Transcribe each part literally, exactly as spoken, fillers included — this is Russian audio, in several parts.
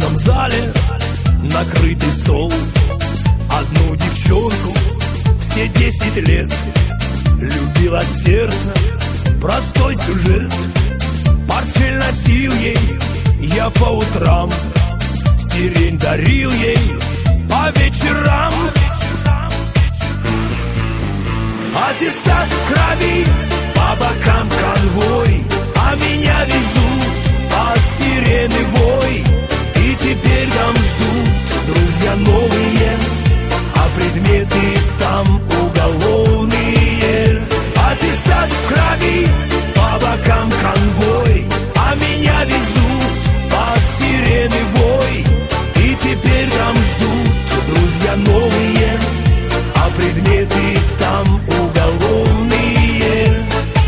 актовом зале накрытый стол. Одну девчонку все десять лет любила сердце, простой сюжет. Портфель носил ей я по утрам, сирень дарил ей по вечерам. Аттестат в крови, по бокам конвой, а меня везут под сирены вой. И теперь там ждут друзья новые, а предметы там уголовные. Аттестат в крови, по бокам конвой, а меня везут под сирены вой. И теперь там ждут друзья новые, а предметы там уголовные.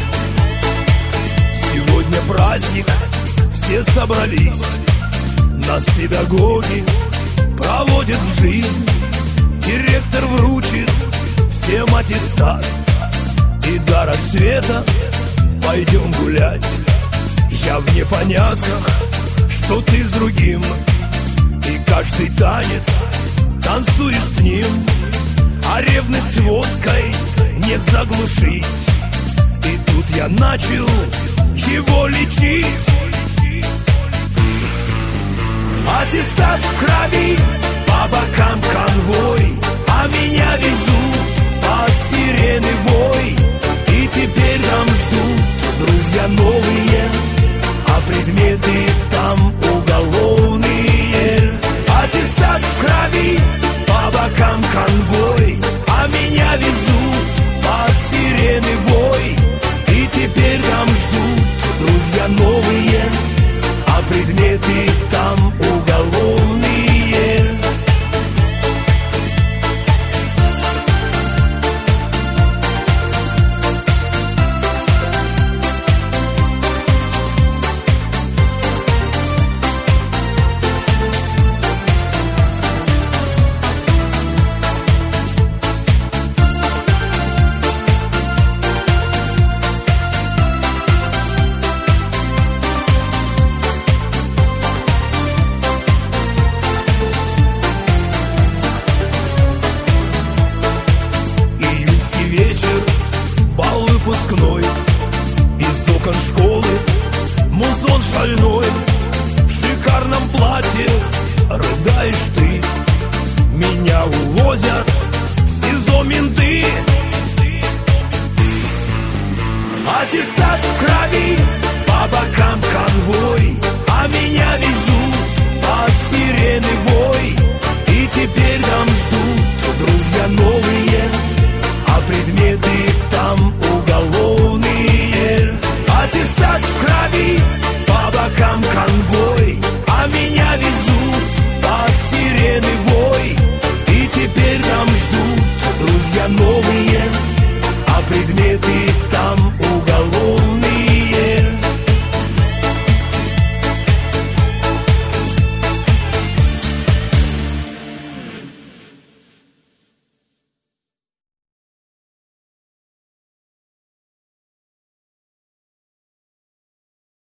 Сегодня праздник, все собрались, нас педагоги проводят в жизнь. Директор вручит всем аттестат, и до рассвета пойдем гулять. Я в непонятках, что ты с другим, и каждый танец танцуешь с ним. А ревность водкой не заглушить, и тут я начал его лечить. Аттестат в крови, по бокам конвой, а меня везет